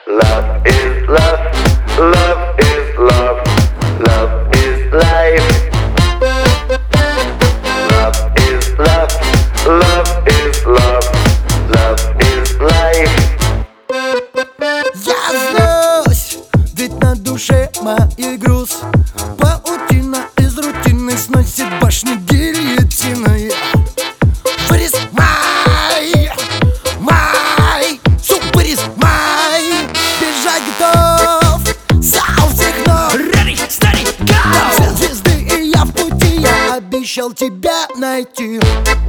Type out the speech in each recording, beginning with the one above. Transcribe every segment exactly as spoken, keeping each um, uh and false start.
Love is love, love is love, love is life. Love is love, love is love, love is life. Я злюсь, ведь на душе моей груз. Паутина из рутины сносит башни гильотиной. Where is my, my, so where is my? Бежать готов со всех ног. Ready, steady, go! Все звезды и я в пути, я обещал тебя найти.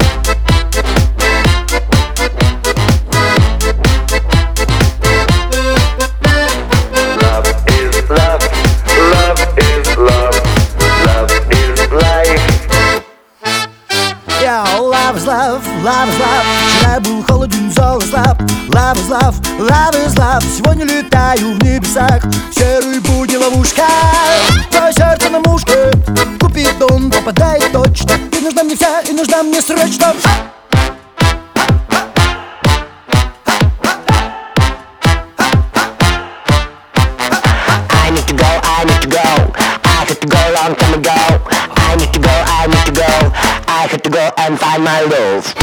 Love is love, love is love. Вчера был холоден, зол и слаб. Love is love, love is love. Сегодня летаю в небесах. Серые будни ловушка. Твое сердце на мушке. Купидон попадает точно. Ты нужна мне вся и нужна мне срочно. I need to go, I need to go. I had to go a long time ago. I need to go, I need to go. I had to go and find my love.